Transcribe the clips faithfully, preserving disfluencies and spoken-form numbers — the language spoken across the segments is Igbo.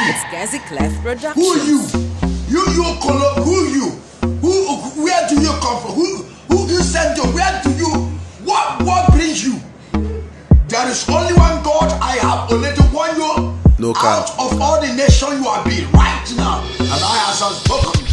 It's Gazi Clef Productions. Who are you? You, you, Colo, who are you? Who, where do you come from? Who, who you sent you? Where do you, what, what brings you? There is only one God. I have already won you no out count. of all the nations you are being right now. And I have spoken.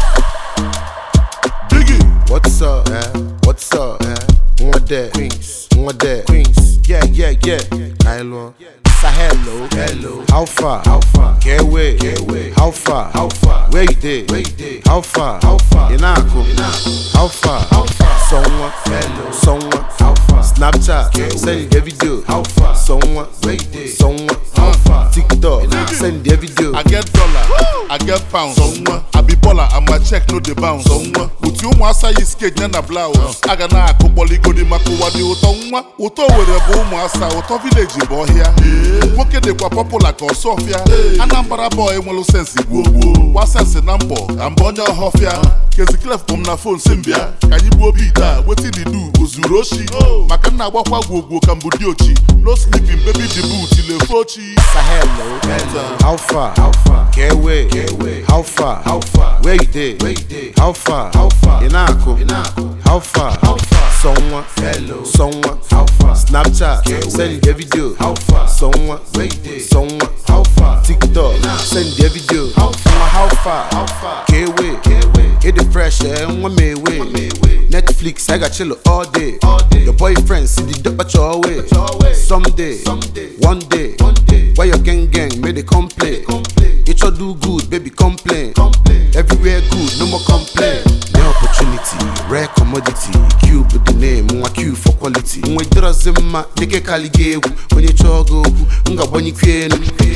Biggie, what's up? Yeah. What's up? Yeah. One day, Queens. One day, Queens. Yeah, yeah, yeah. Kylo. Hello, hello. How far? How far? Get away, get away. How far? How far? Where you did? Where you did? How far? How far? Inako. How far? How far? Someone, hello. Someone, how far? Snapchat, send the video. How far? Someone, where you did? Someone, how far? TikTok, send the video. I get dollar, Woo! I get pounds. Someone, I be baller, and my check no the bounce. Someone, with you mwasa you skate nana blouse. I got na akoboli go di makuwadi utonwa. Uto were bo mwasa uto village boy here. Woke de kwa popular ko Sofia. Anambra boy nwelu sense igbo. Wa sense na mbo, ambonya hofia. Kezi Clef kom na phone simbia. Kanyi bo beat ah, wetin dey do ozuroshi. Maka na agbakwa gwogwo kambudi ochi. No sleeping baby the boot ile fochi. Hello, hello. How far? How far? Get away, get away. How far? How far? Where you did? Where you did? How far? How far? Inako, Inako. How far? How far? Someone, hello. Someone, how far? Snapchat, send the video. How far? Someone, where you did? Someone, how far? TikTok, send the video. How far? How far? How far? Get away, get away. Hit the pressure and one may way. Netflix, I got chill all day. All day. Your boyfriend see the dope at your way. Someday, Someday, one day, one day. Why your gang gang made a complaint? It should do good, baby, complain. complain. Everywhere good, no more complain. The opportunity, rare commodity. Cube with the name, one Q for quality. When you dress them, they get Kaligewu. When you chogo, unga when you queen.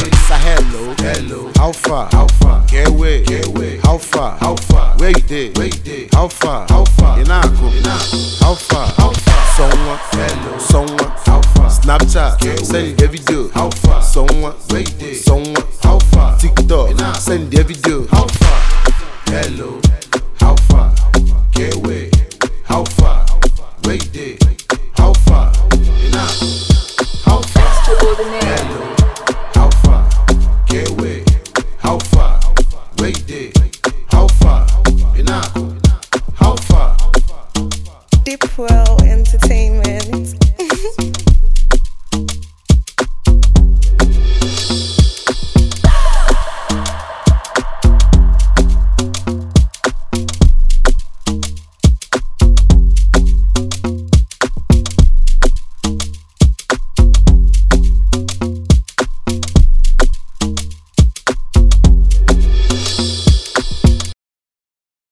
Hello, hello. How far? How far? Get away, get away. How far? How far? Where you did? Where you did? How far? How far? Inako, Inako. How far? How far? Someone, hello. Someone, how far? Snapchat, send the video. How far? Someone, where you did? Someone, how far? TikTok, send the video. How far? Hello.